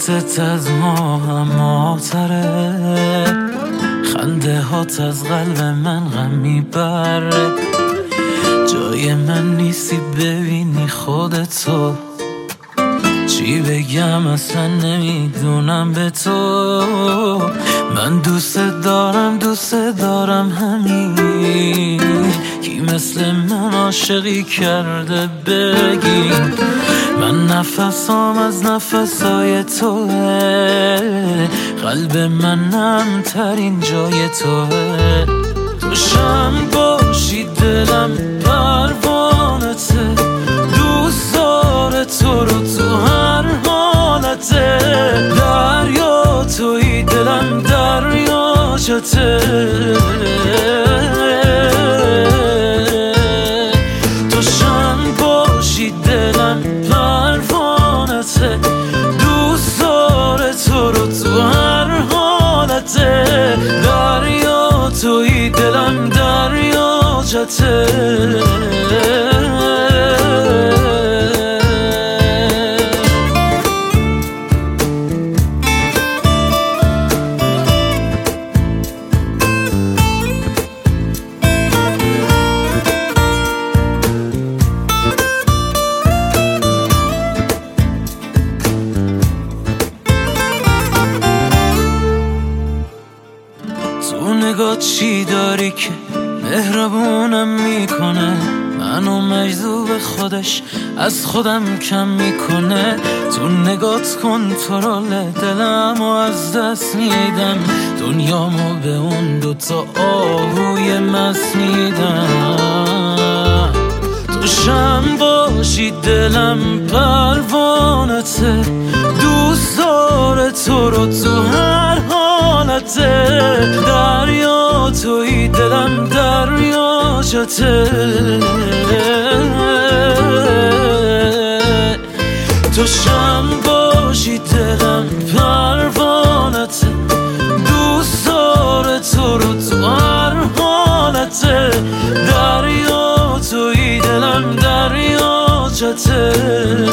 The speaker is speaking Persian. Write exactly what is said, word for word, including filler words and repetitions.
صورتت از ما هماتره، خنده هات از قلب من غم میبره. جای من نیستی ببینی خودتو، چی بگم اصلا نمیدونم به تو. من دوست دارم دوست دارم همین، کی مثل من عاشقی کرده بگی. من نفسام از نفسای توه، قلب من ترین جای توه. تو شم باشی دلم پروانته، دوست داره تو رو تو هر حالته. دریا توی دلم دریاچته، تو شم باشی دلم پروانته، دوست داره تو رو تو هر حالته. دریا توی دلم دریاچته. تو نگاه چی داری که مهربونم میکنه، منو مجذوب خودش از خودم کم میکنه. تو نگات کنترل دلمو از دست میدم، دنیامو به اون دوتا آهوی مست میدم. تو شم باشی دلم پروانته، دوست داره تو رو تو هر حالته. دریا توی دلم دریاچته، تو شم باشی دلم پروانته، دوست داره تو رو تو هر حالته. دریا توی دلم دریاچته.